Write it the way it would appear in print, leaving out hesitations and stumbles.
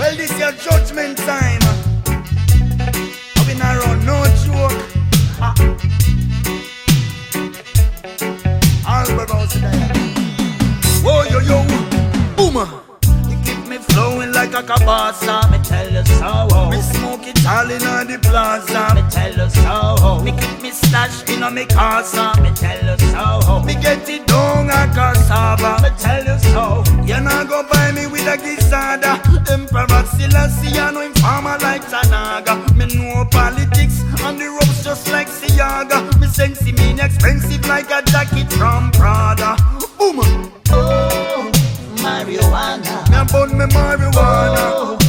Well, this your judgment time. I've been around no joke. Albert today. Whoa, yo, yo, boomer. You keep me flowing like a cabasa. Me tell you so. Me smoke it all in the plaza. Me tell you so. Me keep me stash in a me casa. Me tell you so. Me get it down a cassava. Me tell you so. You not go buy me with a gizzada. Emperor Selassie, I know him farmer like Tanaga. Me know politics and the ropes just like Siaga. Me sensey mean expensive like a jacket from Prada. Boom! Oh, marijuana. Me a bun me marijuana. Oh,